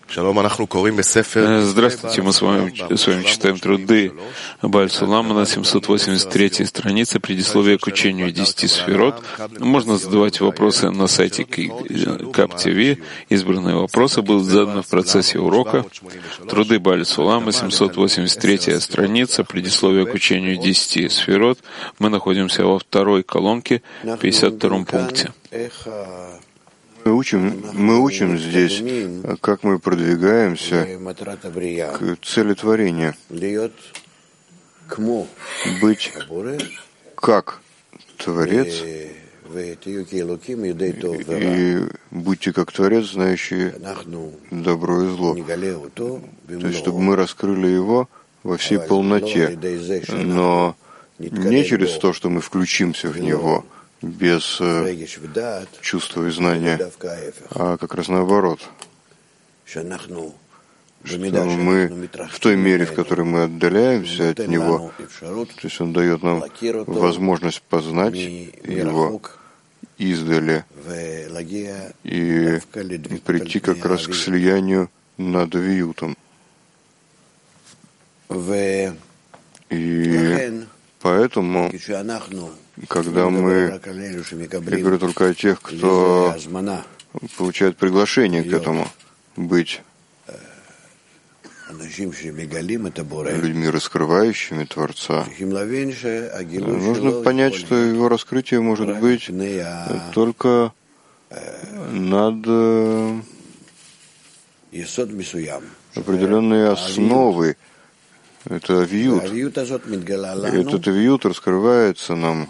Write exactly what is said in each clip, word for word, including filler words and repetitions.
Здравствуйте, мы с вами, с вами читаем труды Бааль Сулама на семьсот восемьдесят третьей странице, предисловие к учению десяти сферот. Можно задавать вопросы на сайте КАП-ТВ. Избранные вопросы будут заданы в процессе урока. Труды Бааль Сулама, семьсот восемьдесят третья страница, предисловие к учению десяти сферот. Мы находимся во второй колонке, пятьдесят втором пункте. Мы учим, мы учим здесь, как мы продвигаемся к цели творения. Быть как Творец, и будьте как Творец, знающий добро и зло. То есть, чтобы мы раскрыли его во всей полноте, но не через то, что мы включимся в него, без э, чувства и знания, а как раз наоборот. Что мы в той мере, в которой мы отдаляемся от него, то есть он дает нам возможность познать его издали и прийти как раз к слиянию над Виютом. И поэтому, когда мы, я говорю только о тех, кто получает приглашение к этому, быть людьми, раскрывающими Творца, нужно понять, что его раскрытие может быть только над определенной основой. Это вьют. Этот вьют раскрывается нам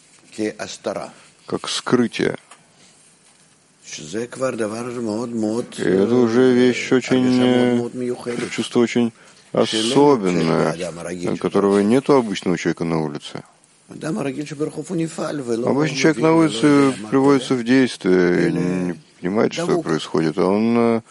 как скрытие. И это уже вещь очень, чувство очень особенное, которого нет у обычного человека на улице. Обычный человек на улице приводится в действие и не понимает, что происходит, а он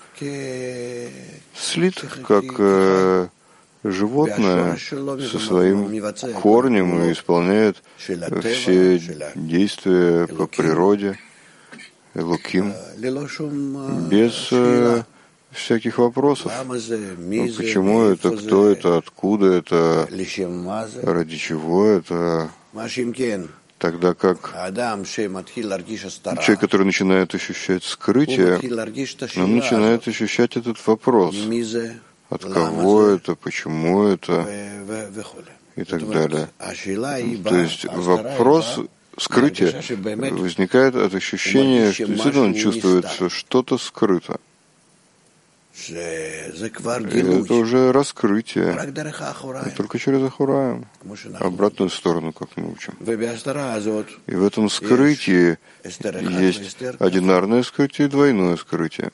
слит, как животное со своим корнем и исполняет все действия по природе, Элоким, без э, всяких вопросов. Ну, почему это, кто это, откуда это, ради чего это. Тогда как человек, который начинает ощущать скрытие, он начинает ощущать этот вопрос. От кого это, почему это, и так далее. То есть вопрос скрытия возникает от ощущения, что действительно он чувствует, что что-то скрыто. И это уже раскрытие. И только через Ахураем, обратную сторону, как мы учим. И в этом скрытии есть одинарное скрытие и двойное скрытие.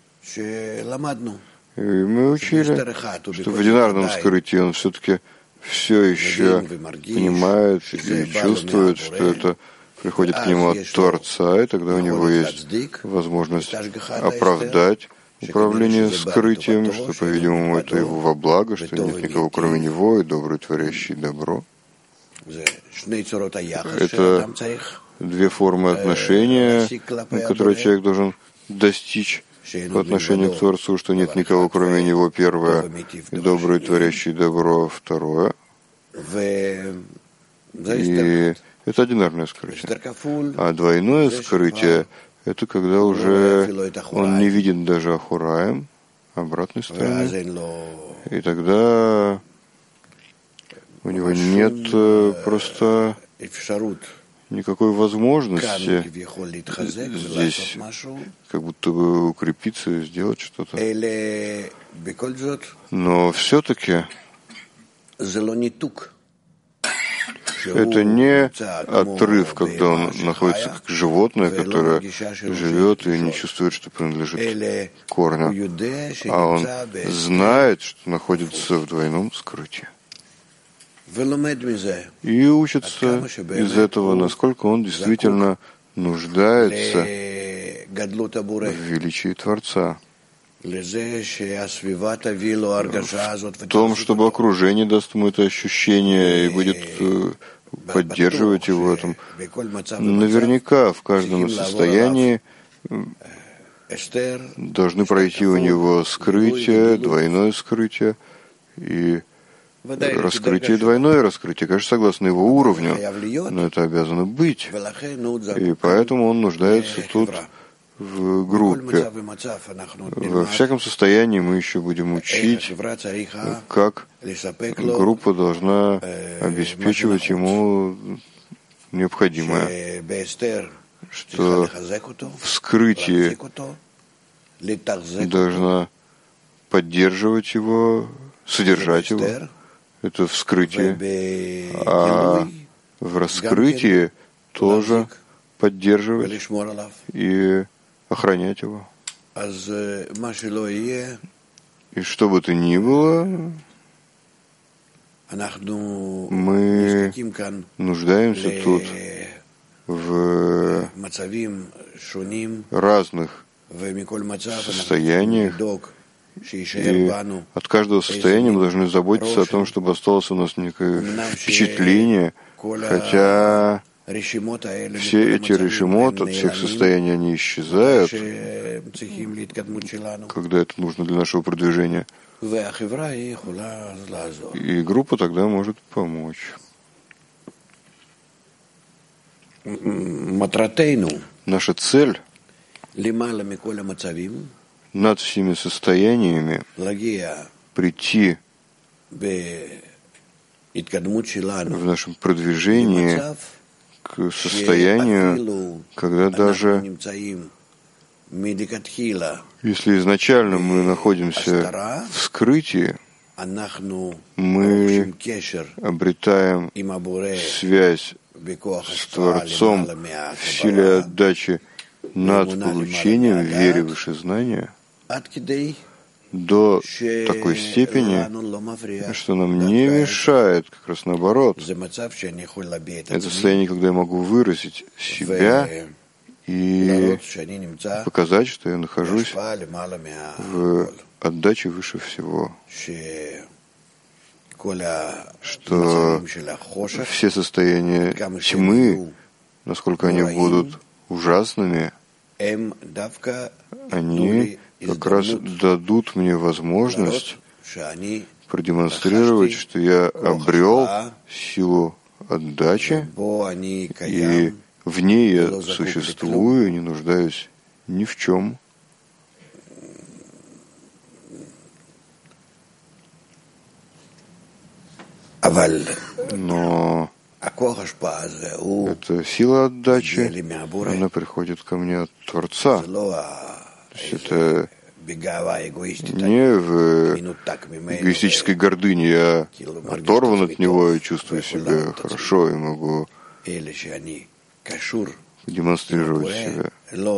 И мы учили, что в одинарном скрытии он все-таки все еще понимает и чувствует, что это приходит к нему от Творца, и тогда у него есть возможность оправдать управление скрытием, что, по-видимому, это его во благо, что нет никого кроме него, и добрый творящий добро. Это две формы отношения, которые человек должен достичь по отношению к Творцу, что нет никого, кроме него, первое, и добрый, творящий добро, второе. И это одинарное скрытие. А двойное скрытие — это когда уже он не видит даже Ахураем, обратной стороны. И тогда у него нет просто никакой возможности здесь как будто бы укрепиться и сделать что-то. Но все-таки это не отрыв, когда он находится как животное, которое живет и не чувствует, что принадлежит корню, а он знает, что находится в двойном скрытии. И учится из этого, насколько он действительно нуждается в величии Творца. В том, чтобы окружение даст ему это ощущение и будет поддерживать его в этом. Наверняка в каждом состоянии должны пройти у него скрытие, двойное скрытие и раскрытие, двойное раскрытие, конечно, согласно его уровню, но это обязано быть. И поэтому он нуждается тут в группе. Во всяком состоянии мы еще будем учить, как группа должна обеспечивать ему необходимое, что в скрытии должна поддерживать его, содержать его, это в скрытии, а в раскрытии тоже поддерживать и охранять его. И что бы то ни было, мы нуждаемся тут в разных состояниях, и от каждого состояния мы должны заботиться о том, чтобы осталось у нас некое впечатление, хотя все эти решимот от всех состояний, они исчезают, когда это нужно для нашего продвижения. И группа тогда может помочь. Наша цель над всеми состояниями прийти в нашем продвижении к состоянию, когда даже если изначально мы находимся в скрытии, мы обретаем связь с Творцом в силе отдачи над получением, вере выше знания, до такой степени, что нам не мешает, как раз наоборот. Это состояние, когда я могу выразить себя и показать, что я нахожусь в отдаче выше всего, что все состояния тьмы, насколько они будут ужасными, они как раз дадут мне возможность продемонстрировать, что я обрел силу отдачи, и в ней я существую, не нуждаюсь ни в чем. Но эта сила отдачи, она приходит ко мне от Творца. То есть это не в эгоистической гордыне, я оторван от него и чувствую себя хорошо и могу демонстрировать себя.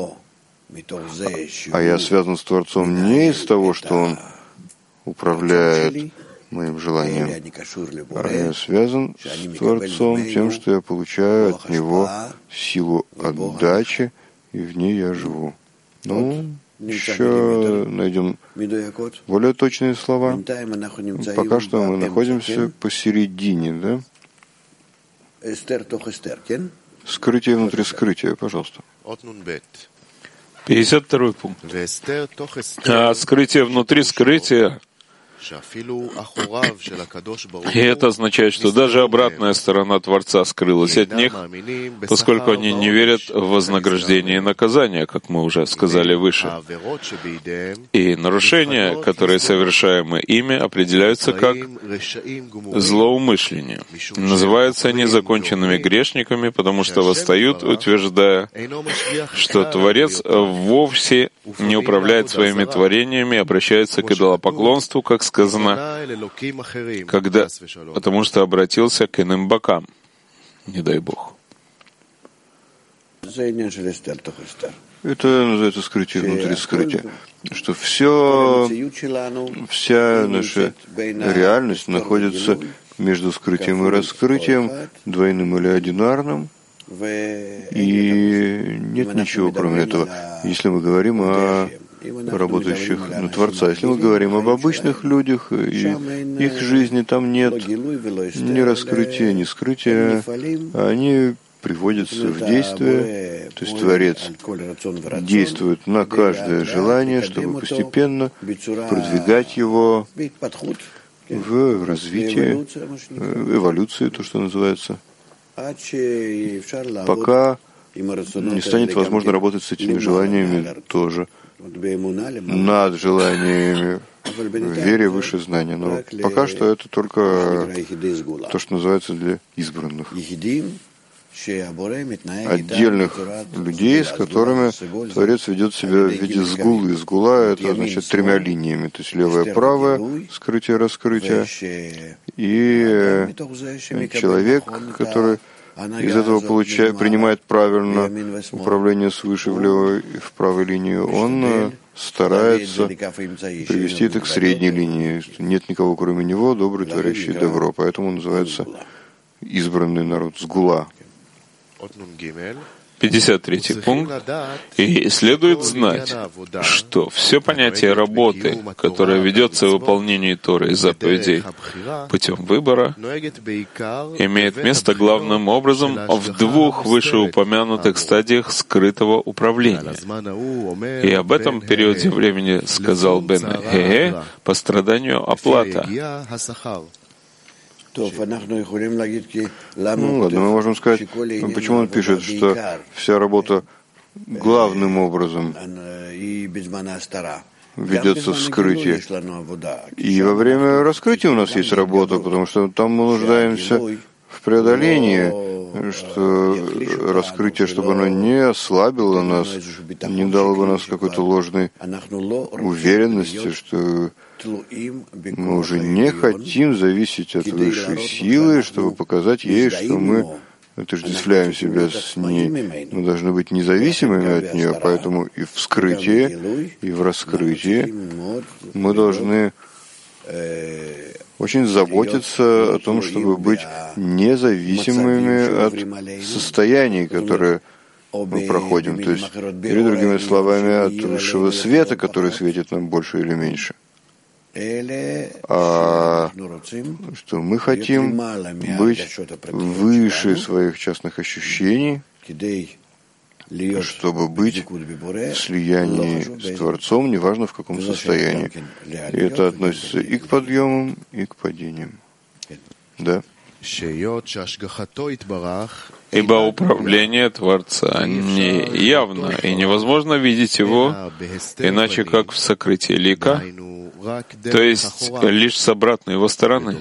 А я связан с Творцом не из того, что Он управляет моим желанием, а я связан с Творцом тем, что я получаю от Него силу отдачи, и в ней я живу. Ну, еще найдем более точные слова. Пока что мы находимся посередине, да? Скрытие внутри скрытия, пожалуйста. пятьдесят второй пункт. А скрытие внутри скрытия. И это означает, что даже обратная сторона Творца скрылась от них, поскольку они не верят в вознаграждение и наказание, как мы уже сказали выше. И нарушения, которые совершаемы ими, определяются как злоумышление. Называются они законченными грешниками, потому что восстают, утверждая, что Творец вовсе не управляет своими творениями, обращается к идолопоклонству, как сказано, когда, потому что обратился к иным бокам. Не дай Бог. Это называется скрытие внутри скрытия. Что все, вся наша реальность находится между скрытием и раскрытием, двойным или одинарным, и нет ничего кроме этого. Если мы говорим о работающих на Творца. Если мы говорим об обычных людях и их жизни, там нет ни раскрытия, ни скрытия. Они приводятся в действие, То есть Творец действует на каждое желание, чтобы постепенно продвигать его в развитии, эволюции, то, что называется, пока не станет возможно работать с этими желаниями тоже, над желаниями, в вере выше знания. Но пока что это только то, что называется для избранных, отдельных людей, с которыми Творец ведет себя в виде сгулы. Сгула — это значит тремя линиями, то есть левое, правое, скрытие, раскрытие, и человек, который из этого получает, принимает правильно управление свыше в левой и в правой линии, он старается привести это к средней линии. Нет никого, кроме него, добрый, творящий добро. Поэтому он называется избранный народ, сгула. пятьдесят третий пункт. И следует знать, что все понятие работы, которое ведется в выполнении Торы и заповедей путем выбора, имеет место главным образом в двух вышеупомянутых стадиях скрытого управления. И об этом периоде времени сказал Бен Хеге по страданию оплата. Ну ладно, мы можем сказать, почему он пишет, что вся работа главным образом ведется в скрытии. И во время раскрытия у нас есть работа, потому что там мы нуждаемся в преодолении, что раскрытие, чтобы оно не ослабило нас, не дало бы нас какой-то ложной уверенности, что мы уже не хотим зависеть от высшей силы, чтобы показать ей, что мы отождествляем себя с ней. Мы должны быть независимыми от нее, поэтому и в вскрытии, и в раскрытии мы должны очень заботиться о том, чтобы быть независимыми от состояний, которые мы проходим. То есть, или другими словами, от высшего света, который светит нам больше или меньше. А что мы хотим быть выше своих частных ощущений, чтобы быть в слиянии с Творцом, неважно в каком состоянии. И это относится и к подъемам, и к падениям. Да? Ибо управление Творца не явно, и невозможно видеть его иначе как в сокрытии лика, то есть лишь с обратной его стороны.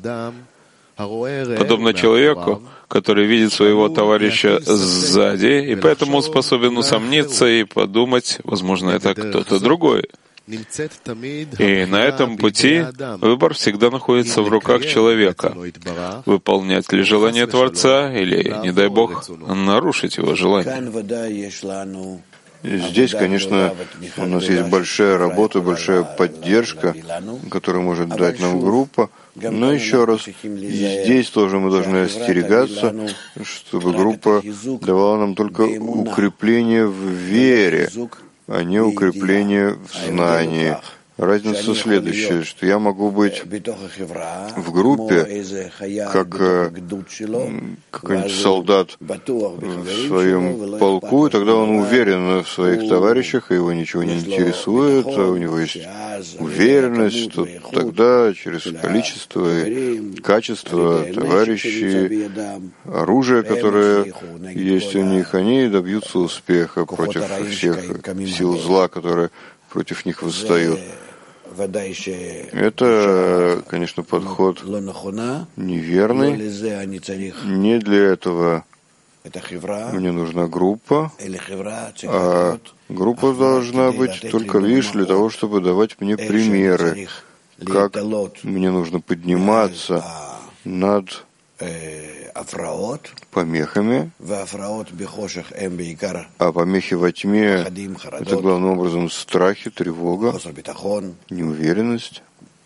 Подобно человеку, который видит своего товарища сзади, и поэтому способен усомниться и подумать, возможно, это кто-то другой. И на этом пути выбор всегда находится в руках человека. Выполнять ли желание Творца или, не дай Бог, нарушить его желание. Здесь, конечно, у нас есть большая работа, большая поддержка, которую может дать нам группа. Но еще раз, здесь тоже мы должны остерегаться, чтобы группа давала нам только укрепление в вере, а не укрепление в знании. Разница следующая, что я могу быть в группе, как какой-нибудь солдат в своем полку, и тогда он уверен в своих товарищах, и его ничего не интересует, у него есть уверенность, что тогда через количество и качество товарищей, оружие, которое есть у них, они добьются успеха против всех сил зла, которые против них восстают. Это, конечно, подход неверный. Не для этого мне нужна группа, а группа должна быть только лишь для того, чтобы давать мне примеры, как мне нужно подниматься над помехами, а помехи во тьме — это главным образом страхи, тревога, неуверенность.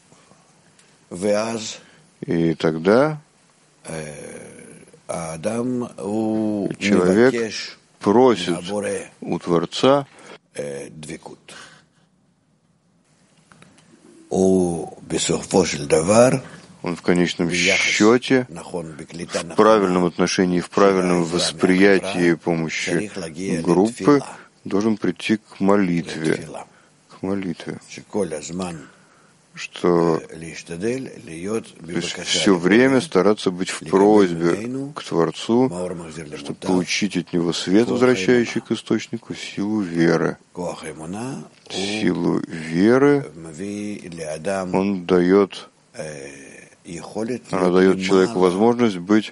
И тогда человек просит у Творца он в конечном счете, в правильном отношении, в правильном восприятии помощи группы должен прийти к молитве, к молитве, что то есть все время стараться быть в просьбе к Творцу, чтобы получить от Него свет, возвращающий к источнику, силу веры. Силу веры он дает, она дает человеку возможность быть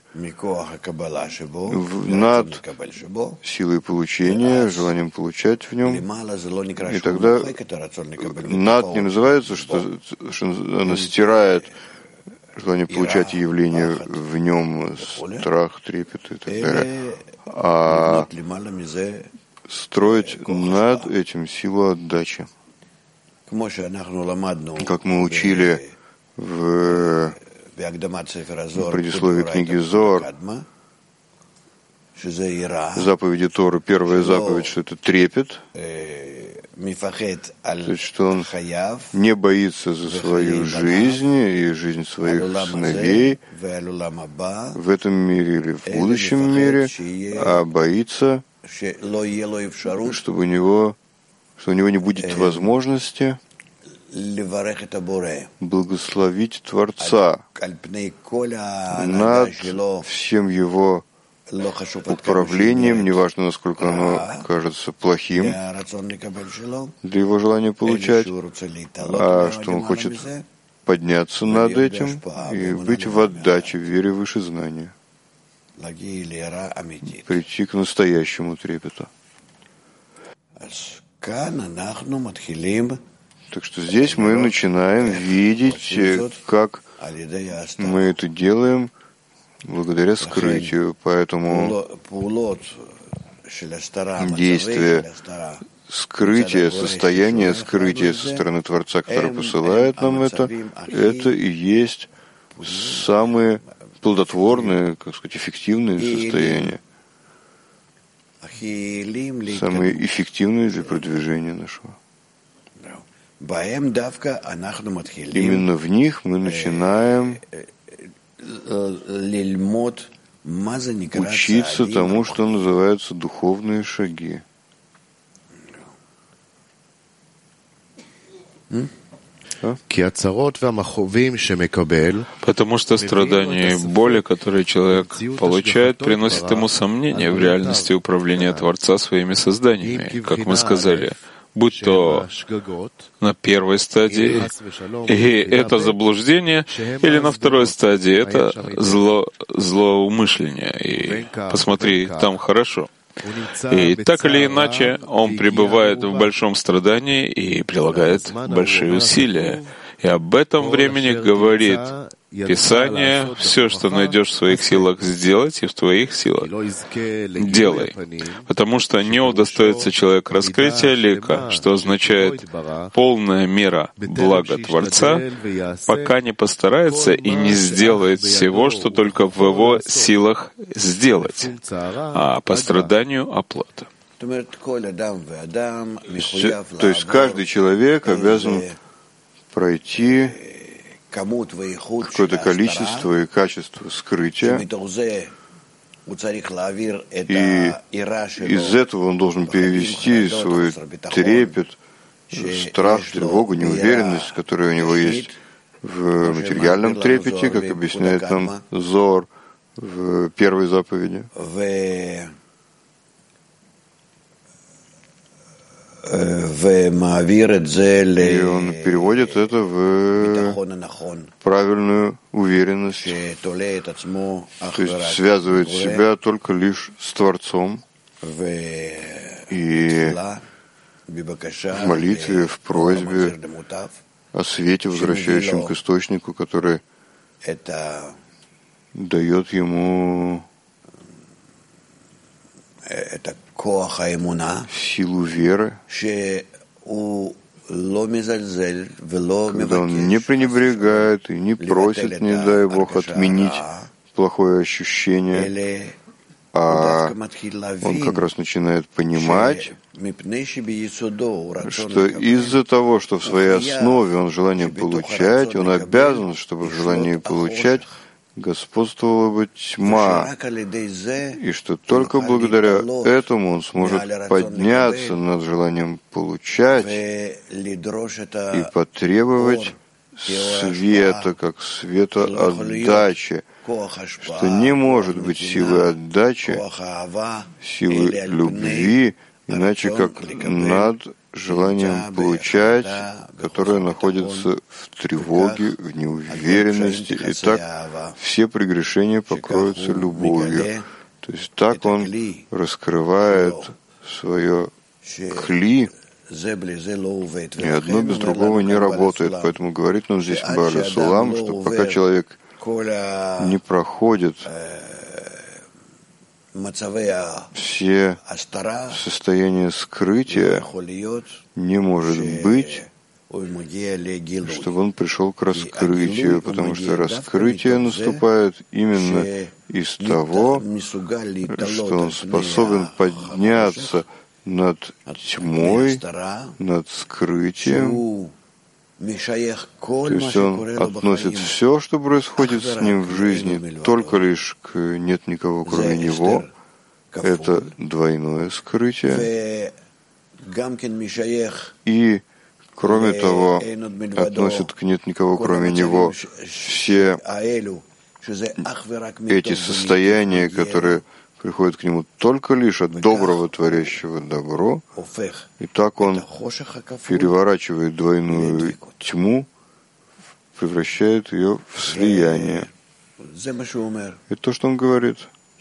над силой получения, желанием получать в нем. И тогда над не называется, что, что она стирает желание получать явление в нем, страх, трепет и так далее, а строить над этим силу отдачи. Как мы учили в предисловии книги Зоар, заповеди Торы, первая заповедь, что это трепет, то есть, что он не боится за свою жизнь и жизнь своих сыновей в этом мире или в будущем мире, а боится, чтобы у него, что у него не будет возможности благословить Творца над всем его управлением, неважно, насколько оно кажется плохим для его желания получать, а что он хочет подняться над этим и быть в отдаче, в вере выше знания, прийти к настоящему трепету. Так что здесь мы начинаем видеть, как мы это делаем благодаря скрытию. Поэтому действие скрытия, состояние скрытия со стороны Творца, который посылает нам это, это и есть самые плодотворные, как сказать, эффективные состояния, самые эффективные для продвижения нашего. Именно в них мы начинаем учиться тому, что называется духовные шаги. А? Потому что страдания и боли, которые человек получает, приносят ему сомнения в реальности управления Творца своими созданиями, как мы сказали, будь то на первой стадии, и это заблуждение, или на второй стадии, это зло, злоумышление, и посмотри, там хорошо. И так или иначе, он пребывает в большом страдании и прилагает большие усилия. И об этом времени говорит Писание: все, что найдешь в своих силах сделать, и в твоих силах делай. Потому что не удостоится человек раскрытия лика, что означает полная мера блага Творца, пока не постарается и не сделает всего, что только в его силах сделать, а по страданию оплата. То есть каждый человек обязан пройти какое-то количество и качество скрытия, и из этого он должен перевести свой трепет, страх, тревогу, неуверенность, которая у него есть в материальном трепете, как объясняет нам Зоар в первой заповеди. И он переводит это в правильную уверенность, то есть связывает себя только лишь с Творцом и в молитве, в просьбе о свете, возвращающем к источнику, который дает ему силу веры, когда он не пренебрегает и не просит, не дай Бог, отменить плохое ощущение, а он как раз начинает понимать что из-за того, что в своей основе он желание получать, он обязан, чтобы в желании получать господствовала бы тьма, и что только благодаря этому он сможет подняться над желанием получать и потребовать света, как света отдачи, что не может быть силы отдачи, силы любви, иначе как над желанием получать, которое находится в тревоге, в неуверенности, и так все прегрешения покроются любовью. То есть так он раскрывает свое кли, и одно без другого не работает. Поэтому говорит нам здесь Бааль Сулам, что пока человек не проходит все состояния скрытия, не может быть, чтобы он пришел к раскрытию, потому что раскрытие наступает именно из того, что он способен подняться над тьмой, над скрытием. То есть он относит все, что происходит с ним в жизни, только лишь к «нет никого, кроме него». Это двойное скрытие. И, кроме того, относит к «нет никого, кроме него» все эти состояния, которые приходит к нему только лишь от доброго, творящего добро, и так он переворачивает двойную тьму, превращает ее в слияние. Это то, что он говорит.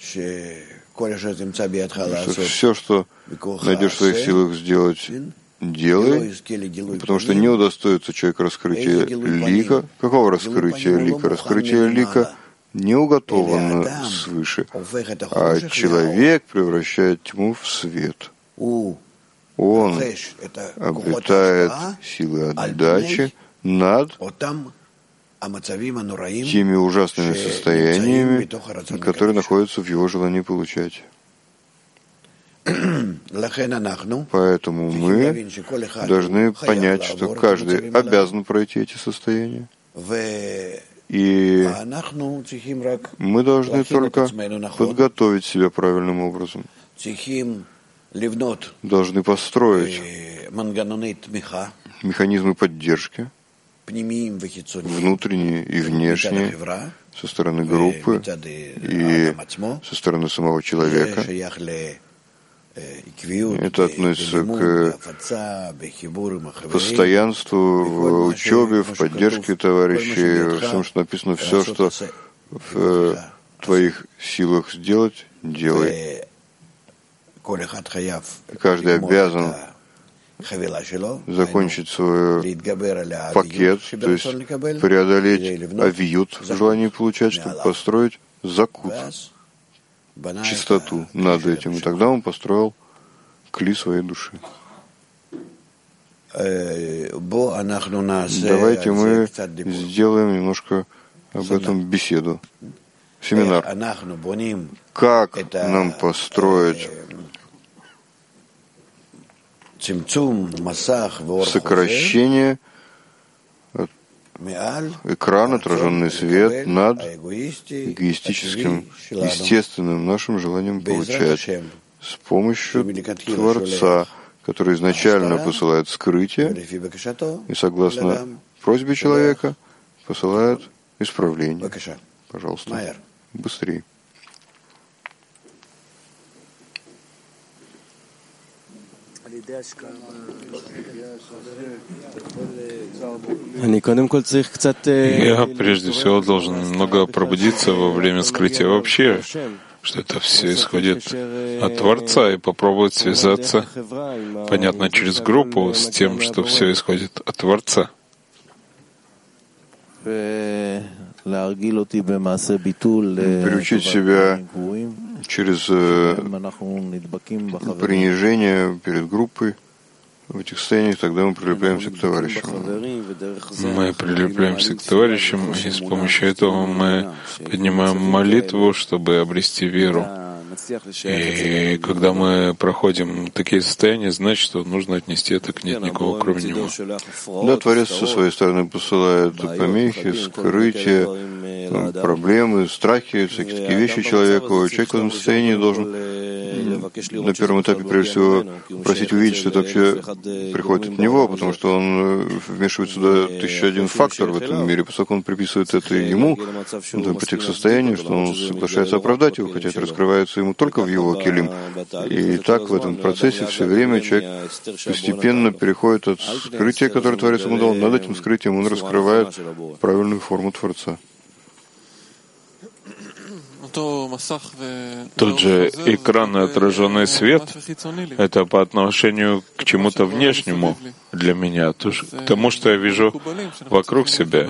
Что все, что найдешь в своих силах сделать, делай, потому что не удостоится человек раскрытия лика. Какого раскрытия лика? Раскрытие лика не уготовано свыше, а человек превращает тьму в свет. Он обретает силы отдачи над теми ужасными состояниями, которые находятся в его желании получать. Поэтому мы должны понять, что каждый обязан пройти эти состояния. И мы должны только подготовить себя правильным образом. Должны построить механизмы поддержки, внутренние и внешние, со стороны группы и со стороны самого человека. Это относится к постоянству в учебе, в поддержке товарищей, во всем, что написано, все, что в твоих силах сделать, делай. Каждый обязан закончить свой пакет, то есть преодолеть авиют в желании получать, чтобы построить закут, чистоту над этим. И тогда он построил кли своей души. Давайте мы сделаем немножко об этом беседу. Семинар. Как нам построить сокращение экран, отраженный свет над эгоистическим, естественным нашим желанием получать с помощью Творца, который изначально посылает скрытие и, согласно просьбе человека, посылает исправление. Пожалуйста, быстрее. Я прежде всего должен немного пробудиться во время скрытия вообще, что это все исходит от Творца, и попробовать связаться, понятно, через группу с тем, что все исходит от Творца. Приучить себя через принижение перед группой в этих состояниях, тогда мы прилепляемся к товарищам. Мы прилепляемся к товарищам, и с помощью этого мы поднимаем молитву, чтобы обрести веру. И когда мы проходим такие состояния, значит, что нужно отнести это к нет никого, кроме него. Да, Творец со своей стороны посылает помехи, скрытия, проблемы, страхи, всякие такие вещи человеку. Человек в этом состоянии должен на первом этапе, прежде всего, просить увидеть, что это вообще приходит от него, потому что он вмешивает сюда тысяча один фактор в этом мире, поскольку он приписывает это ему, он должен прийти к состоянию, что он соглашается оправдать его, хотя это раскрывается ему только в его келим. И так в этом процессе все время человек постепенно переходит от скрытия, которое Творец ему дал, над этим скрытием он раскрывает правильную форму Творца. Тот же экран и отраженный свет — это по отношению к чему-то внешнему для меня, к тому, что я вижу вокруг себя.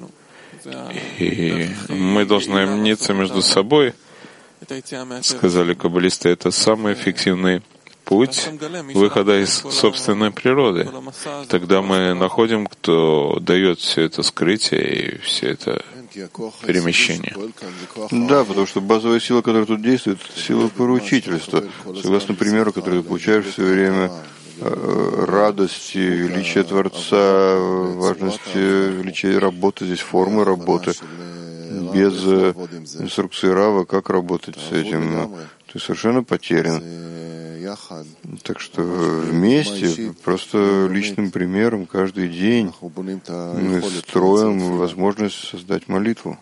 И мы должны мниться между собой, сказали каббалисты, это самый эффективный путь выхода из собственной природы. Тогда мы находим, кто дает все это скрытие и все это перемещение. Да, потому что базовая сила, которая тут действует, это сила поручительства. Согласно примеру, который ты получаешь все время, радости, величия Творца, важности, величия работы, здесь формы работы. Без инструкции Рава, как работать с этим, ты совершенно потерян. Так что вместе, просто личным примером, каждый день мы строим возможность создать молитву.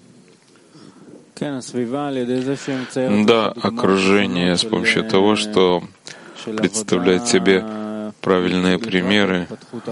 Да, окружение с помощью того, что представляет себе правильные примеры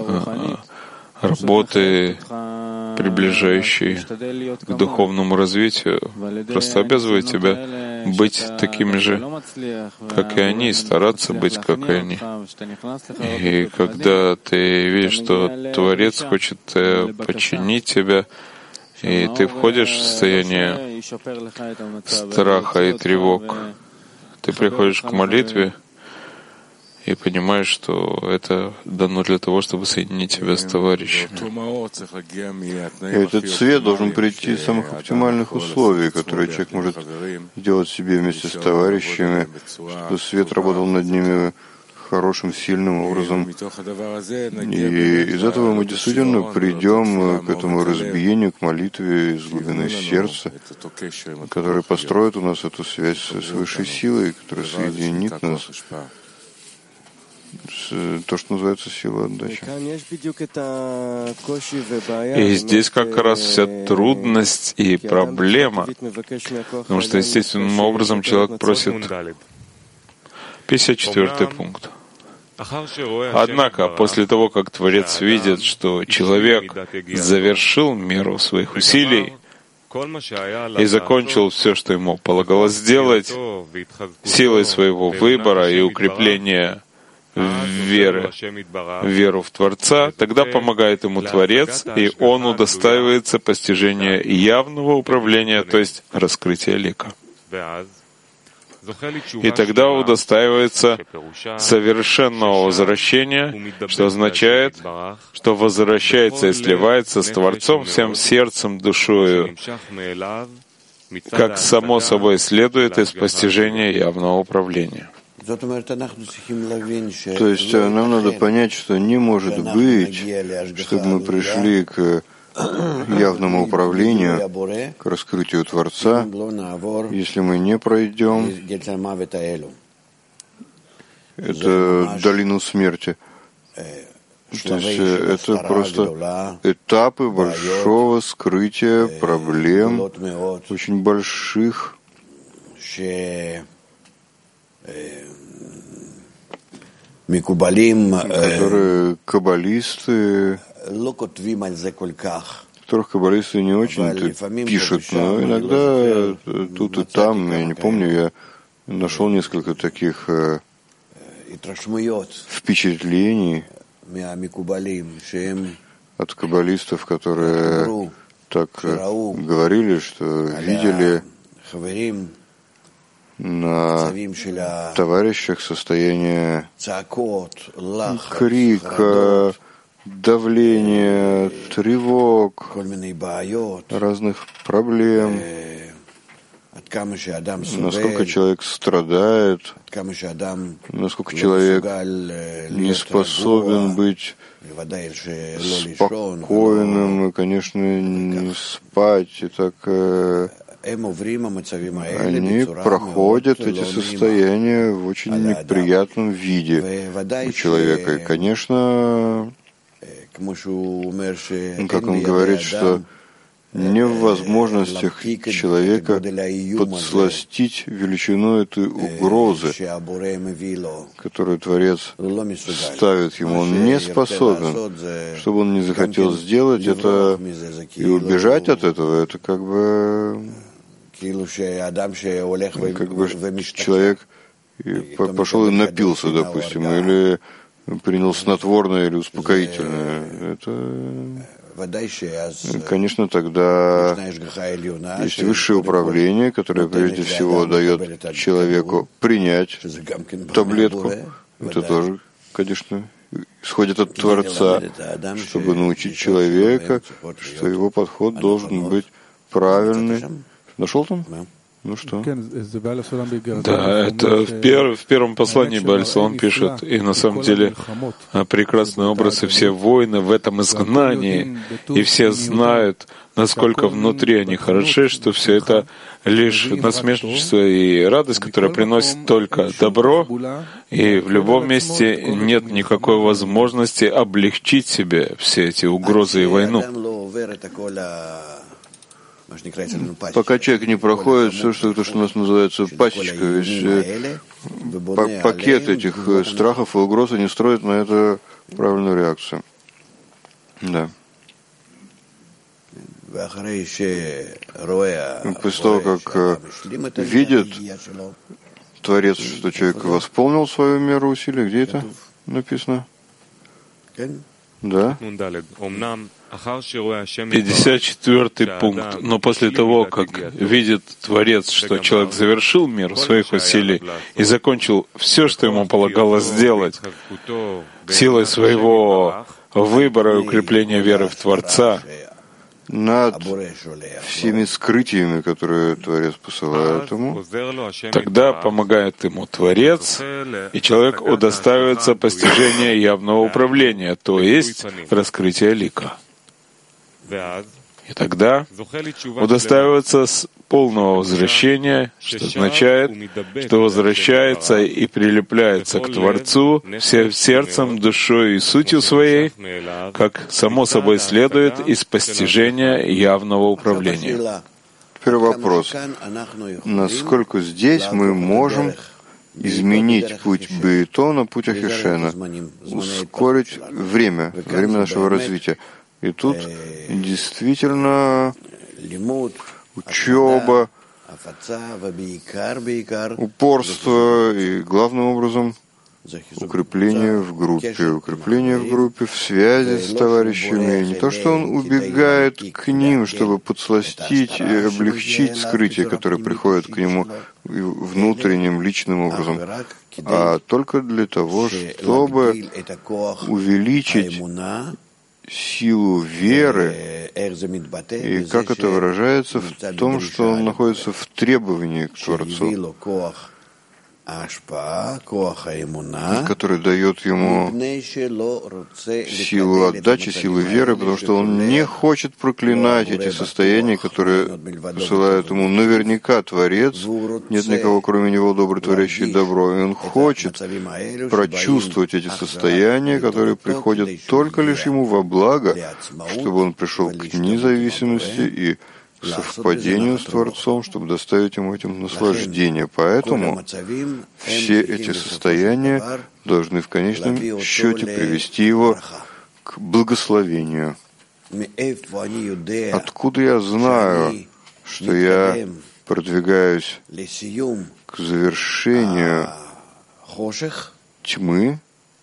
работы, приближающей к духовному развитию, просто обязывает тебя быть такими же, как и они, и стараться быть, как и они. И когда ты видишь, что Творец хочет подчинить тебя, и ты входишь в состояние страха и тревог, ты приходишь к молитве, и понимаешь, что это дано для того, чтобы соединить тебя с товарищами. И этот свет должен прийти из самых оптимальных условий, которые человек может сделать себе вместе с товарищами, чтобы свет работал над ними хорошим, сильным образом. И из этого мы действительно придем к этому разбиению, к молитве из глубины сердца, которая построит у нас эту связь с высшей силой, которая соединит нас. То, что называется сила отдачи. И здесь как раз вся трудность и проблема, потому что естественным образом человек просит пятьдесят четвёртый пункт. Однако, после того, как Творец видит, что человек завершил меру своих усилий и закончил все, что ему полагалось сделать, силой своего выбора и укрепления веры, веру в Творца, тогда помогает ему Творец, и он удостаивается постижения явного управления, то есть раскрытия лика. И тогда удостаивается совершенного возвращения, что означает, что возвращается и сливается с Творцом всем сердцем, душою, как само собой следует из постижения явного управления. То есть нам надо понять, что не может быть, чтобы мы пришли к явному управлению, к раскрытию Творца, если мы не пройдем эту долину смерти. То есть это просто этапы большого скрытия проблем, очень больших, которые каббалисты, которых каббалисты не очень пишут, но иногда тут и там, я не помню, я нашел несколько таких впечатлений от каббалистов, которые так говорили, что видели на товарищах состояние крика, давления, тревог, разных проблем, насколько человек страдает, насколько человек не способен быть спокойным и, конечно, не спать. И так э, они проходят эти состояния в очень неприятном виде у человека. И, конечно, как он говорит, что не в возможностях человека подсластить величину этой угрозы, которую Творец ставит ему. Он не способен, чтобы он не захотел сделать это и убежать от этого. Это как бы, как бы человек пошел и напился, допустим, или принял снотворное или успокоительное. Это... Конечно, тогда есть высшее управление, которое прежде всего дает человеку принять таблетку. Это тоже, конечно, исходит от Творца, чтобы научить человека, что его подход должен быть правильный. Нашел там? Ну что? Да, это в, пер, в первом послании Бааль Салам пишет, и на самом деле прекрасный образ, и все воины в этом изгнании, и все знают, насколько внутри они хороши, что все это лишь насмешничество и радость, которая приносит только добро, и в любом месте нет никакой возможности облегчить себе все эти угрозы и войну. Пока человек не проходит все, что, то, что у нас называется пачечка, весь пакет этих страхов и угроз, они строят на это правильную реакцию. Да. После того, как видит Творец, что человек восполнил свою меру усилий, где это написано? Да. пятьдесят четвёртый пункт. Но после того, как видит Творец, что человек завершил меру своих усилий и закончил все, что ему полагалось сделать, силой своего выбора и укрепления веры в Творца, над всеми скрытиями, которые Творец посылает ему, тогда помогает ему Творец, и человек удостаивается постижения явного управления, то есть раскрытия лика. И тогда удостаивается полного возвращения, что означает, что возвращается и прилепляется к Творцу всем сердцем, душой и сутью своей, как само собой следует из постижения явного управления. Теперь вопрос. Насколько здесь мы можем изменить путь Бейто на путь Ахишена, ускорить время, время нашего развития? И тут действительно учеба, упорство и, главным образом, укрепление в группе. Укрепление в группе, в связи с товарищами. Не то, что он убегает к ним, чтобы подсластить и облегчить скрытие, которое приходит к нему внутренним, личным образом, а только для того, чтобы увеличить силу веры, и как это выражается в том, что он находится в требовании к Творцу, который дает ему силу отдачи, силу веры, потому что он не хочет проклинать эти состояния, которые посылает ему наверняка Творец, нет никого, кроме него, добрый, творящий добро, и он хочет прочувствовать эти состояния, которые приходят только лишь ему во благо, чтобы он пришел к независимости и совпадению с Творцом, чтобы доставить ему этим наслаждение. Поэтому все эти состояния должны в конечном счете привести его к благословению. Откуда я знаю, что я продвигаюсь к завершению тьмы,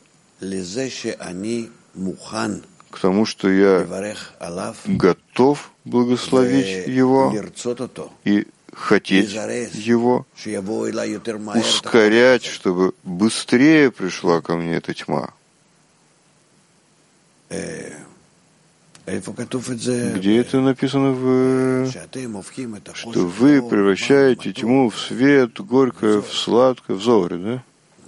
к тому, что я готов благословить его и хотеть его, ускорять, чтобы быстрее пришла ко мне эта тьма. Где это написано, в... что вы превращаете тьму в свет, горькое в сладкое, в Зоаре, да?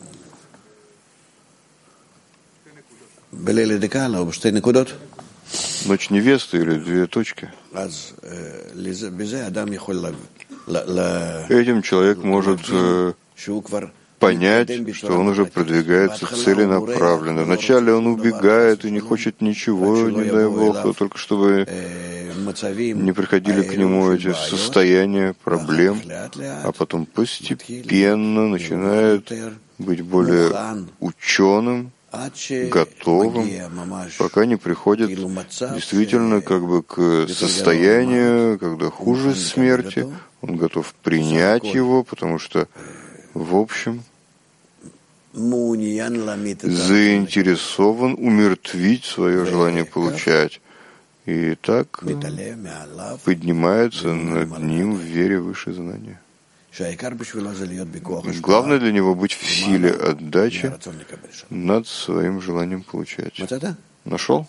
Ночь невесты или две точки? Этим человек может понять, что он уже продвигается целенаправленно. Вначале он убегает и не хочет ничего, не дай Бог, только чтобы не приходили к нему эти состояния проблем, а потом постепенно начинает быть более ученым, готовым, пока не приходит действительно как бы к состоянию, когда хуже смерти, он готов принять его, потому что, в общем, заинтересован умертвить свое желание получать. И так поднимается над ним в вере выше знания. Главное для него быть в силе отдачи над своим желанием получать. Нашел?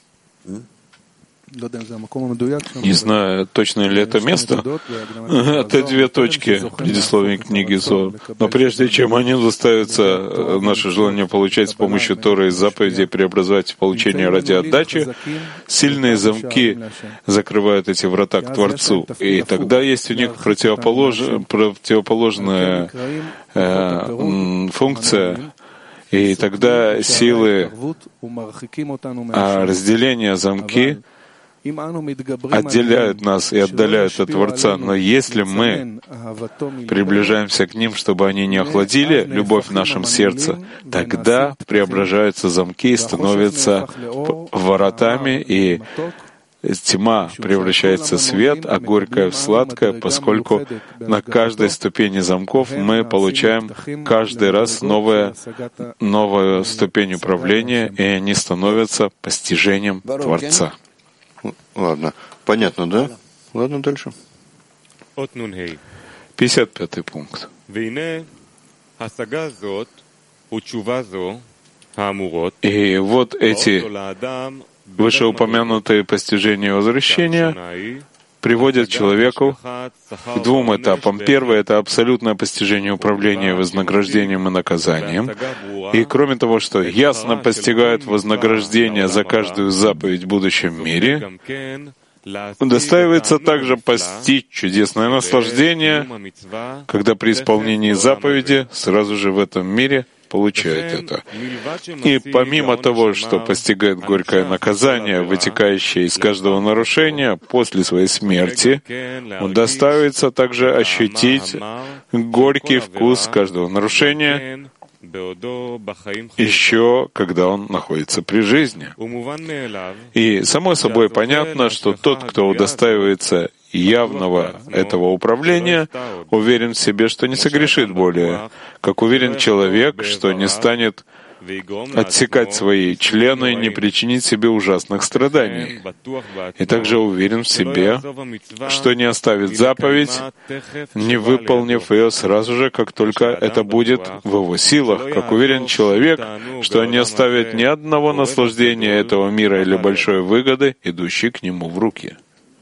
Не знаю, точно ли это место. Это две точки предисловия книги Зоар. Но прежде чем они заставятся наше желание получать с помощью Торы и заповедей преобразовать в получение ради отдачи, сильные замки закрывают эти врата к Творцу. И тогда есть у них противополож... противоположная э, функция. И тогда силы а разделения замки отделяют нас и отдаляют от Творца. Но если мы приближаемся к ним, чтобы они не охладили любовь в нашем сердце, тогда преображаются замки и становятся воротами, и тьма превращается в свет, а горькое в сладкое, поскольку на каждой ступени замков мы получаем каждый раз новое, новую ступень управления, и они становятся постижением Творца. Ладно. Понятно, да? Ладно, дальше. пятьдесят пятый пункт. И вот эти вышеупомянутые постижения и возвращения приводят человеку к двум этапам. Первый — это абсолютное постижение управления вознаграждением и наказанием. И кроме того, что ясно постигают вознаграждение за каждую заповедь в будущем мире, удостаивается также постичь чудесное наслаждение, когда при исполнении заповеди сразу же в этом мире получает это. И помимо того, что постигает горькое наказание, вытекающее из каждого нарушения после своей смерти, он доставится также ощутить горький вкус каждого нарушения еще когда он находится при жизни. И само собой понятно, что тот, кто удостаивается явного этого управления, уверен в себе, что не согрешит более, как уверен человек, что не станет отсекать свои члены и не причинить себе ужасных страданий. И также уверен в себе, что не оставит заповедь, не выполнив ее сразу же, как только это будет в его силах. Как уверен человек, что не оставит ни одного наслаждения этого мира или большой выгоды, идущей к нему в руки.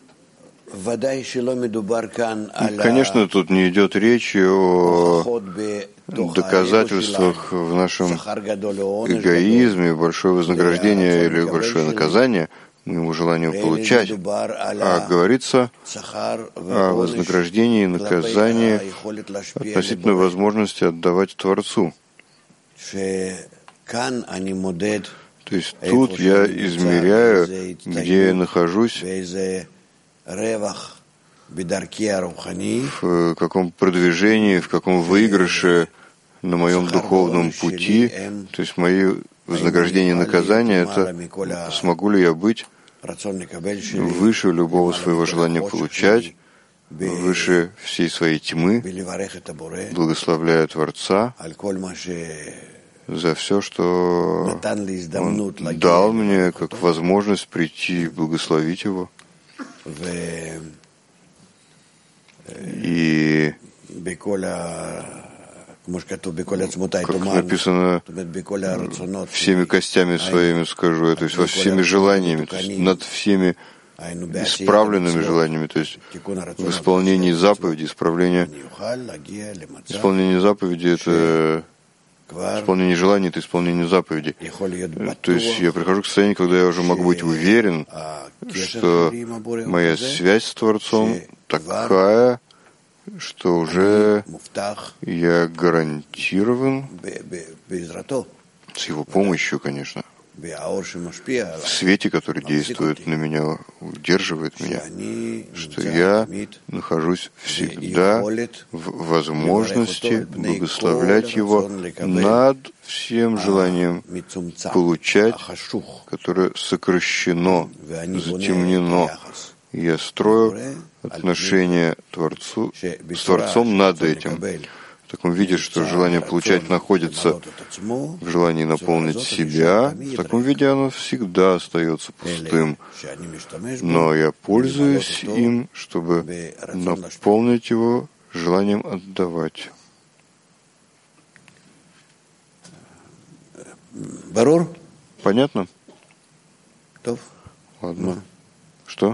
Конечно, тут не идет речи о доказательствах в нашем эгоизме, большое вознаграждение или большое наказание, моему желанию получать, а говорится о вознаграждении и наказании относительно возможности отдавать Творцу. То есть тут я измеряю, где я нахожусь, в каком продвижении, в каком выигрыше на моем духовном пути, то есть мои вознаграждения и наказания, это смогу ли я быть выше любого своего желания получать, выше всей своей тьмы, благословляя Творца за все, что Он дал мне как возможность прийти и благословить Его. И, как написано, всеми костями своими скажу, то есть во всеми желаниями, то есть над всеми исправленными желаниями, то есть в исполнении заповеди, исправление, исполнение заповеди — это исполнение желаний, это исполнение заповеди. То есть я прихожу к состоянию, когда я уже могу быть уверен, что моя связь с Творцом такая, что уже я гарантирован с его помощью, конечно, в свете, который действует на меня, удерживает меня, что я нахожусь всегда в возможности благословлять его над всем желанием получать, которое сокращено, затемнено. Я строю отношения Творцу, с Творцом над этим. В таком виде, что желание получать находится в желании наполнить себя, в таком виде оно всегда остается пустым. Но я пользуюсь им, чтобы наполнить его желанием отдавать. Понятно? Ладно. Что?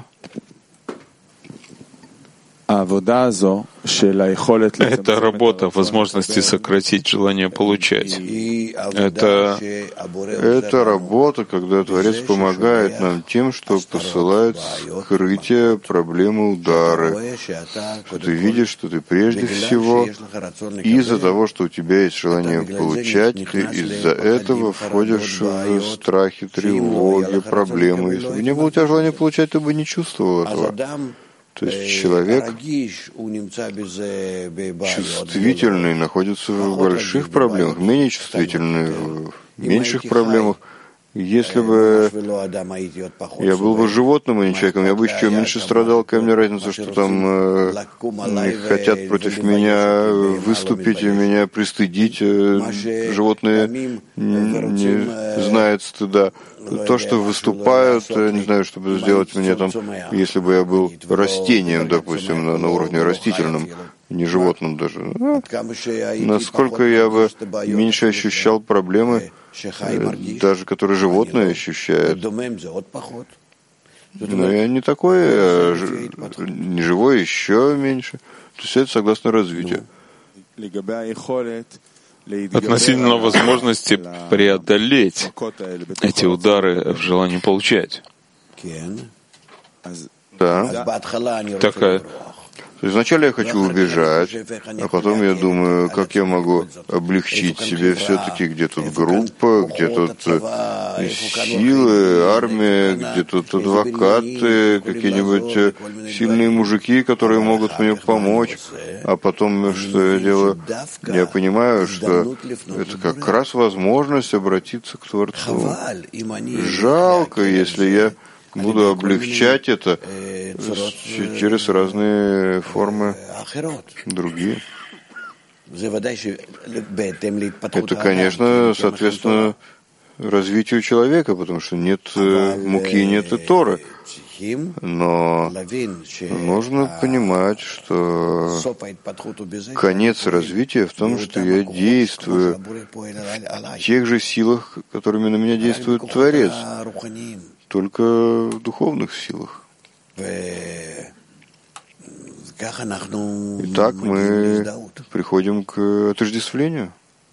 Это работа возможности сократить желание получать. Это, это работа, когда Творец помогает нам тем, что посылает скрытие проблемы удары. Что ты видишь, что ты прежде всего из-за того, что у тебя есть желание получать, ты из-за этого входишь в страхи, тревоги, проблемы. Если бы не было у тебя желания получать, ты бы не чувствовал этого. То есть человек чувствительный находится в больших проблемах, менее чувствительный в меньших проблемах. Если бы я был бы животным, а не человеком, я бы еще меньше страдал, какая мне разница, что там э, хотят против меня выступить и меня пристыдить. Животные не знают стыда. То, что выступают, не знаю, чтобы сделать мне там, если бы я был растением, допустим, на, на уровне растительном, не животным даже. Ну, насколько я бы меньше ощущал проблемы, даже которые животные ощущают. Но я не такой, а не живой еще меньше. То есть это согласно развитию. Относительно возможности преодолеть эти удары в желании получать. Да. Такая. То есть вначале я хочу убежать, а потом я думаю, как я могу облегчить себе все-таки, где тут группа, где тут силы, армия, где тут адвокаты, какие-нибудь сильные мужики, которые могут мне помочь. А потом, что я делаю? Я понимаю, что это как раз возможность обратиться к Творцу. Жалко, если я буду облегчать это через разные формы другие. Это, конечно, соответственно развитию человека, потому что нет муки, нет и Торы. Но нужно понимать, что конец развития в том, что я действую в тех же силах, которыми на меня действует Творец, только в духовных силах. Итак, мы приходим к отождествлению.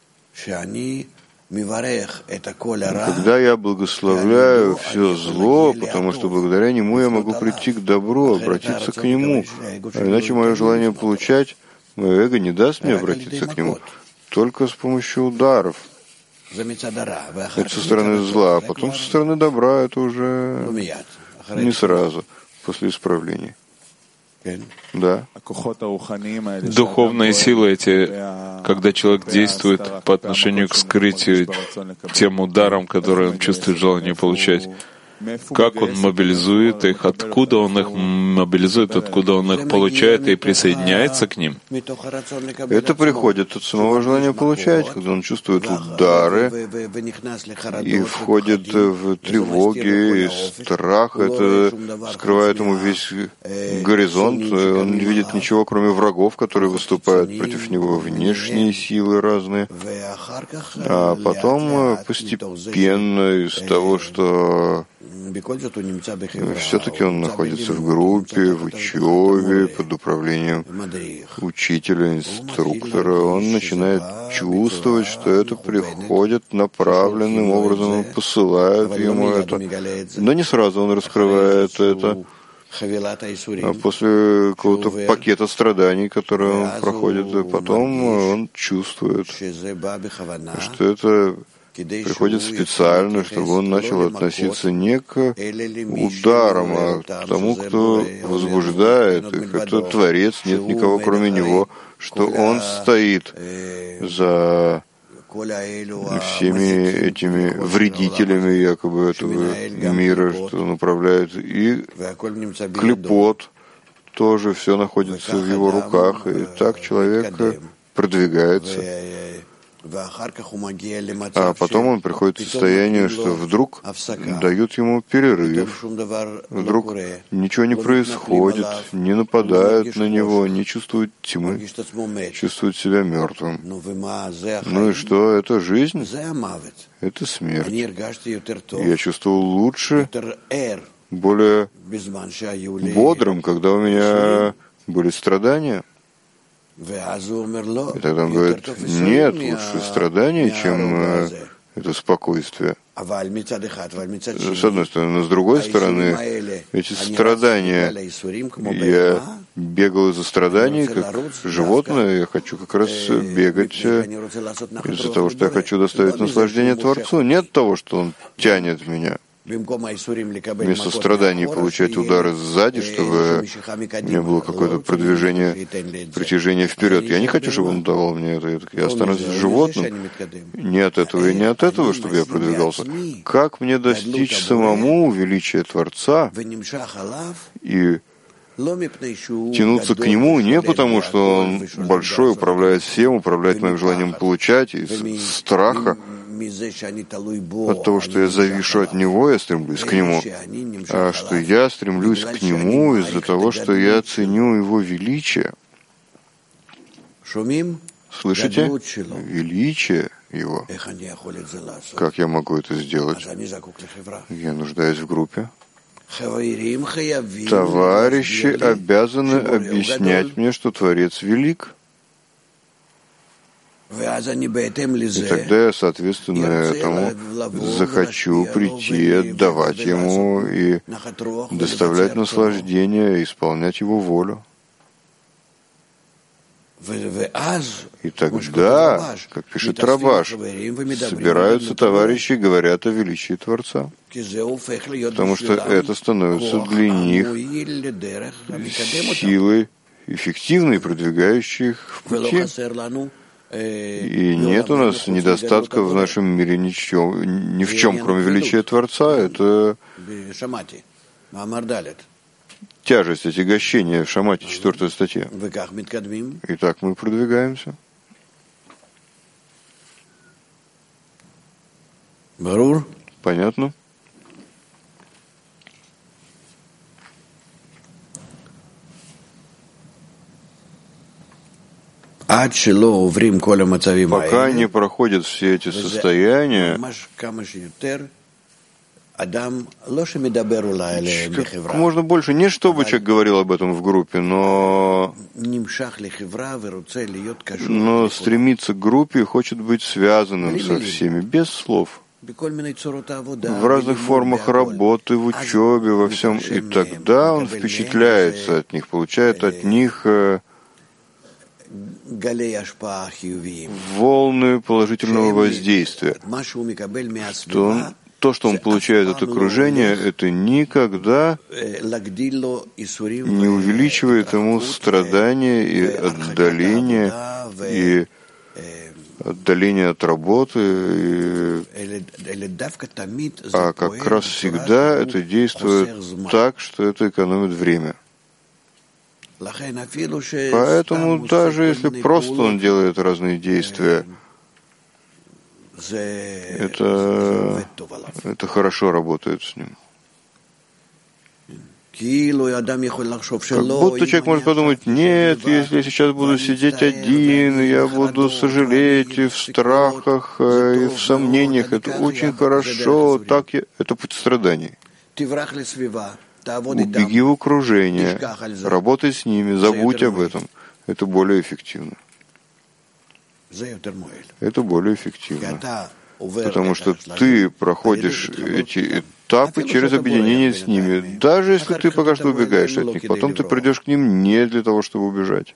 Когда я благословляю все зло, потому что благодаря нему я могу прийти к добру, обратиться к нему. А иначе мое желание получать, мое эго не даст мне обратиться к нему. Только с помощью ударов. Это со стороны зла, а потом со стороны добра, это уже не сразу, после исправления. Да. Духовные силы эти, когда человек действует по отношению к скрытию, тем ударам, которые он чувствует желание получать, как он мобилизует их, откуда он их мобилизует, откуда он их получает и присоединяется к ним. Это приходит от самого желания получать, когда он чувствует удары и входит в тревоги, и страх. Это скрывает ему весь горизонт. Он не видит ничего, кроме врагов, которые выступают против него, внешние силы разные. А потом постепенно из того, что все-таки он находится в группе, в учебе, под управлением учителя, инструктора. Он начинает чувствовать, что это приходит направленным образом, и посылают ему это. Но не сразу он раскрывает это. А после какого-то пакета страданий, которые он проходит, потом он чувствует, что это приходит специально, чтобы он начал относиться не к ударам, а к тому, кто возбуждает их. Это Творец, нет никого кроме него, что он стоит за всеми этими вредителями якобы этого мира, что он управляет. И клепот тоже все находится в его руках. И так человек продвигается. А потом он приходит к состоянию, что вдруг дают ему перерыв, вдруг ничего не происходит, не нападают на него, не чувствуют тьмы, чувствуют себя мертвым. Ну и что? Это жизнь, это смерть. Я чувствовал лучше, более бодрым, когда у меня были страдания. И тогда он говорит, нет, лучше страдания, чем э, это спокойствие. С одной стороны, но с другой стороны, эти страдания, я бегал из-за страданий, как животное, я хочу как раз бегать из-за того, что я хочу доставить наслаждение Творцу. Нет того, что он тянет меня. Вместо страданий получать удары сзади, чтобы у меня было какое-то продвижение, притяжение вперед. Я не хочу, чтобы он давал мне это. Я останусь животным. Не от этого и не от этого, чтобы я продвигался. Как мне достичь самому величия Творца и тянуться к Нему не потому, что Он большой, управляет всем, управляет моим желанием получать, из страха, от того, что я завишу от Него, я стремлюсь к Нему, а что я стремлюсь к Нему из-за того, что я ценю Его величие. Слышите? Величие Его. Как я могу это сделать? Я нуждаюсь в группе. Товарищи обязаны объяснять мне, что Творец велик. И тогда я, соответственно, этому захочу прийти, отдавать Ему и доставлять наслаждение, исполнять Его волю. И тогда, как пишет Рабаш, собираются товарищи и говорят о величии Творца, потому что это становится для них силой эффективной, продвигающей их в пути. И нет у нас недостатка в нашем мире ничем, ни в чем, кроме величия Творца. Это тяжесть, отягощение в Шамате, четвертой статье. Итак, мы продвигаемся. Понятно? Пока не проходят все эти состояния, как можно больше, не чтобы человек говорил об этом в группе, но, но стремится к группе и хочет быть связанным со всеми, без слов, в разных формах работы, в учебе, во всем. И тогда он впечатляется от них, получает от них волны положительного воздействия, что он, то, что он получает от окружения, это никогда не увеличивает ему страдания и отдаление, и отдаление от работы, и... а как раз всегда это действует так, что это экономит время. Поэтому даже если просто он делает разные действия, это, это хорошо работает с ним. Как будто человек может подумать, нет, если я сейчас буду сидеть один, я буду сожалеть и в страхах, и в сомнениях, это очень хорошо, так я... это путь страданий. Убеги в окружение, работай с ними, забудь об этом. Это более эффективно. Это более эффективно. Потому что ты проходишь эти этапы через объединение с ними. Даже если ты пока что убегаешь от них, потом ты придешь к ним не для того, чтобы убежать.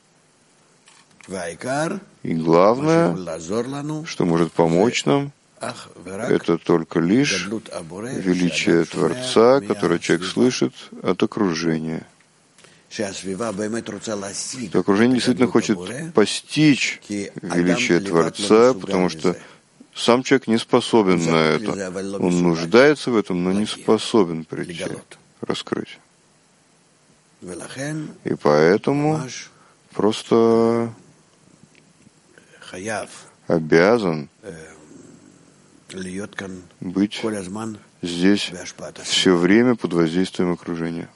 И главное, что может помочь нам, это только лишь величие Творца, которое человек слышит от окружения. Что окружение действительно хочет постичь величие Творца, потому что сам человек не способен на это. Он нуждается в этом, но не способен прийти, раскрыть. И поэтому просто обязан быть здесь все время под воздействием окружения.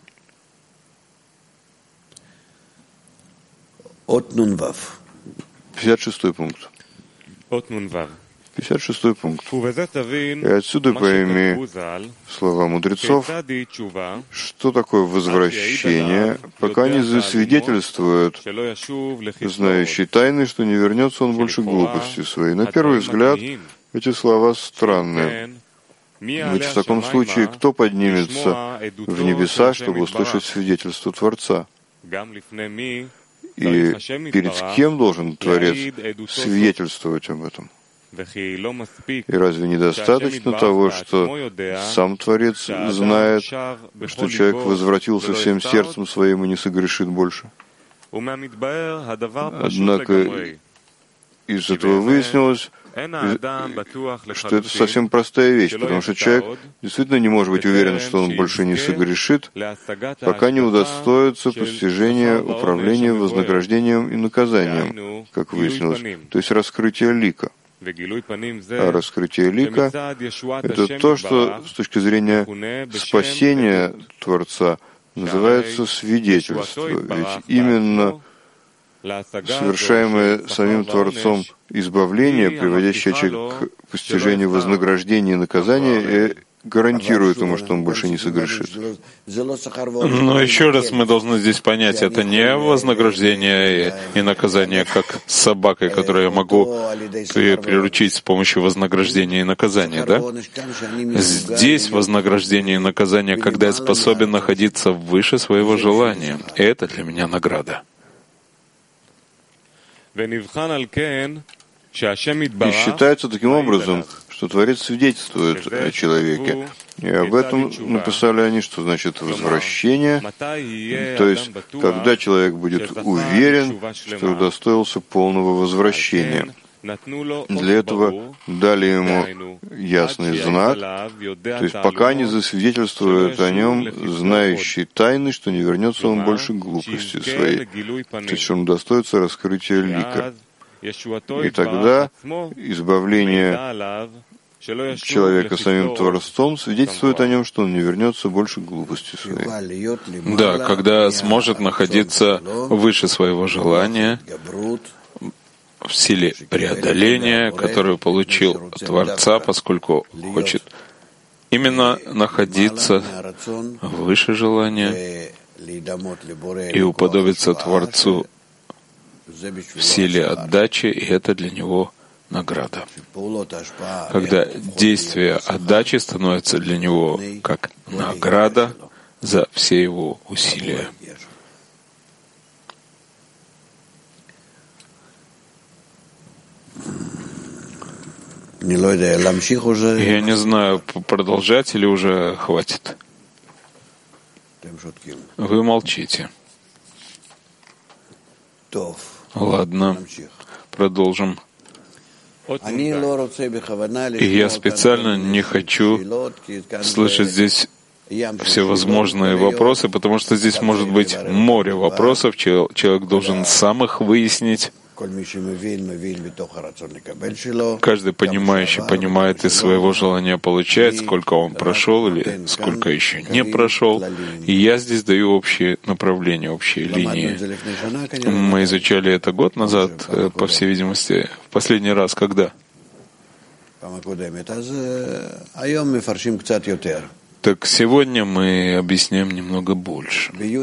пятьдесят шестой пункт. пятьдесят шестой пункт. И отсюда пойми слова мудрецов, что такое возвращение, пока не засвидетельствует знающий тайны, что не вернется он больше к глупости своей. На первый взгляд, эти слова странные. Ведь в таком случае кто поднимется в небеса, чтобы услышать свидетельство Творца? И перед кем должен Творец свидетельствовать об этом? И разве недостаточно того, что сам Творец знает, что человек возвратился всем сердцем своим и не согрешит больше? Однако из этого выяснилось, что это совсем простая вещь, потому что человек действительно не может быть уверен, что он больше не согрешит, пока не удостоится постижения управления вознаграждением и наказанием, как выяснилось, то есть раскрытие лика. А раскрытие лика — это то, что с точки зрения спасения Творца называется свидетельство. Ведь именно совершаемое самим Творцом избавление, приводящее человека к постижению вознаграждения и наказания, гарантирует ему, что он больше не согрешит. Но еще раз мы должны здесь понять, это не вознаграждение и наказание, как с собакой, которую я могу приручить с помощью вознаграждения и наказания, да? Здесь вознаграждение и наказание, когда я способен находиться выше своего желания. И это для меня награда. И считается таким образом, что Творец свидетельствует о человеке. И об этом написали они, что значит возвращение, то есть когда человек будет уверен, что удостоился полного возвращения. Для этого дали ему ясный знак, то есть пока не засвидетельствуют о нем знающий тайны, что не вернется он больше к глупости своей, то есть он удостоится раскрытия лика. И тогда избавление человека самим Творцом свидетельствует о нем, что он не вернется больше к глупости своей. Да, когда сможет находиться выше своего желания, в силе преодоления, которую получил от Творца, поскольку хочет именно находиться выше желания и уподобиться Творцу в силе отдачи, и это для него награда. Когда действие отдачи становится для него как награда за все его усилия. Я не знаю, продолжать или уже хватит. Вы молчите. Ладно, продолжим. И я специально не хочу слышать здесь всевозможные вопросы, потому что здесь может быть море вопросов, человек должен сам их выяснить. Каждый понимающий понимает из своего желания получать, сколько он прошел или сколько еще не прошел. И я здесь даю общие направления, общие линии. Мы изучали это год назад, по всей видимости, в последний раз когда? Так сегодня мы объясняем немного больше. В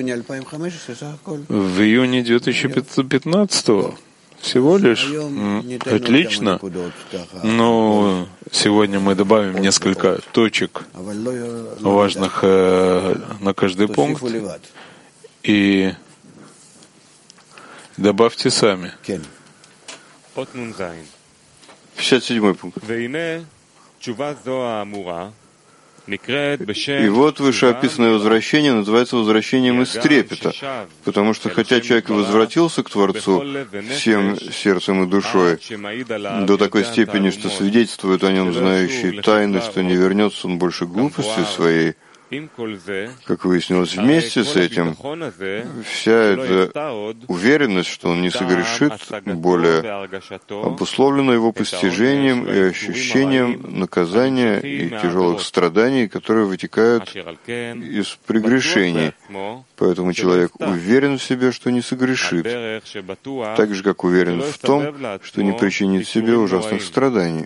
июне две тысячи пятнадцатого всего лишь. Отлично. Но сегодня мы добавим несколько точек, важных э, на каждый пункт. И добавьте сами. пятьдесят седьмой пункт. И вот вышеописанное возвращение называется возвращением из трепета, потому что хотя человек возвратился к Творцу всем сердцем и душой до такой степени, что свидетельствует о нем знающие тайны, что не вернется он больше глупости своей, как выяснилось, вместе с этим, вся эта уверенность, что он не согрешит, более обусловлена его постижением и ощущением наказания и тяжелых страданий, которые вытекают из прегрешений. Поэтому человек уверен в себе, что не согрешит, так же, как уверен в том, что не причинит себе ужасных страданий.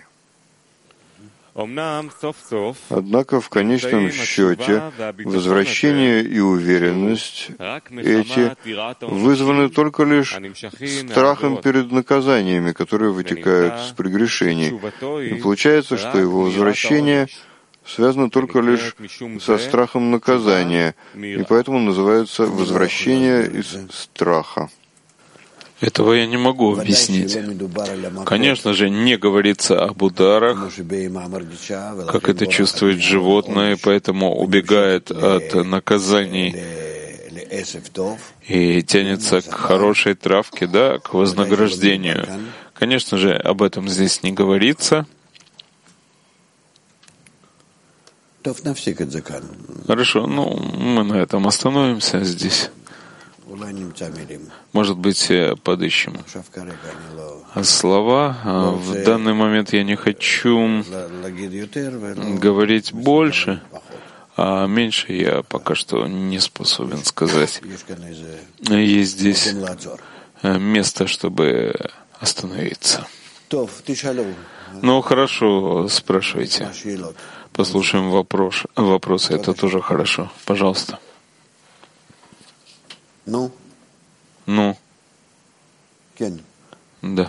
Однако в конечном счете возвращение и уверенность эти вызваны только лишь страхом перед наказаниями, которые вытекают из прегрешений. И получается, что его возвращение связано только лишь со страхом наказания, и поэтому называется возвращение из страха. Этого я не могу объяснить. Конечно же, не говорится об ударах, как это чувствует животное, поэтому убегает от наказаний и тянется к хорошей травке, да, к вознаграждению. Конечно же, об этом здесь не говорится. Хорошо, ну, мы на этом остановимся здесь. Может быть, подыщем слова. В данный момент я не хочу говорить больше, а меньше я пока что не способен сказать. Есть здесь место, чтобы остановиться. Ну, хорошо, спрашивайте. Послушаем вопрос, вопросы, это тоже хорошо. Пожалуйста. Ну? Ну? Да.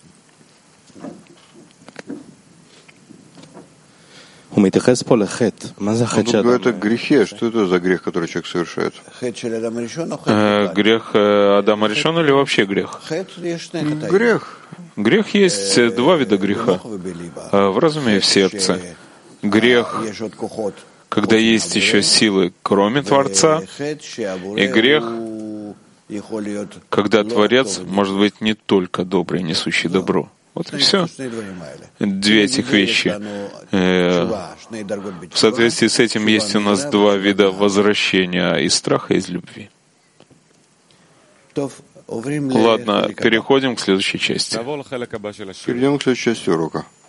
Он тут говорит о грехе. Что это за грех, который человек совершает? Э, грех Адама решен или вообще грех? Грех. Грех есть два вида греха. В разуме и в сердце. Грех, когда есть еще силы, кроме Творца, и грех, когда Творец может быть не только добрый, несущий добро. Вот и все. Две этих вещи. В соответствии с этим есть у нас два вида возвращения из страха и из любви. Ладно, переходим к следующей части. Перейдем к следующей части урока.